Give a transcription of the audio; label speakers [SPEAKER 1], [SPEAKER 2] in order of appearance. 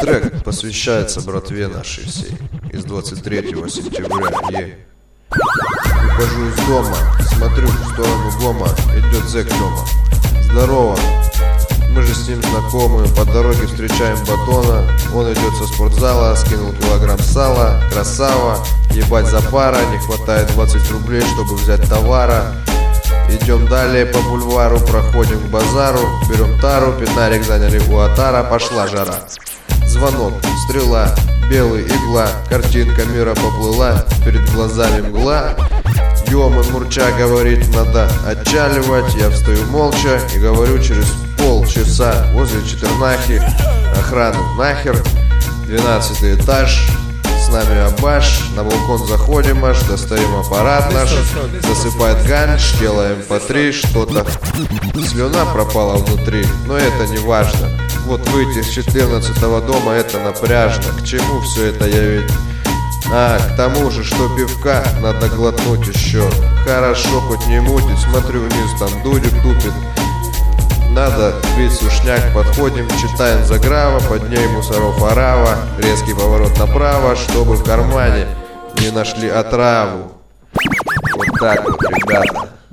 [SPEAKER 1] трек посвящается братве нашей всей из 23 сентября. Выхожу из дома, смотрю в сторону дома, идет зэк Тёма. Здорово, мы же с ним знакомы, по дороге встречаем Батона. Он идет со спортзала, скинул килограмм сала, красава. Ебать запара, не хватает 20 рублей, чтобы взять товара. Идем далее по бульвару, проходим к базару, берем тару, пятнарик заняли у Атара, пошла жара. Звонок, стрела, белый игла, картинка мира поплыла, перед глазами мгла. Ёман мурча говорит, надо отчаливать. Я встаю молча и говорю через полчаса возле Четвернахи. Охрану нахер, 12 этаж, с нами абаш. На балкон заходим аж, достаем аппарат наш, засыпает ганч, делаем по 3. Что-то слюна пропала внутри, но это не важно. Вот выйти с 14-го дома, это напряжно. К чему все это я ведь... к тому же, что пивка надо глотнуть еще. Хорошо, хоть не мутит, смотрю вниз, там дудик тупит. Надо бить сушняк, подходим, читаем Заграва, под ней мусоров орава. Резкий поворот направо, чтобы в кармане не нашли отраву. Вот так вот, ребята.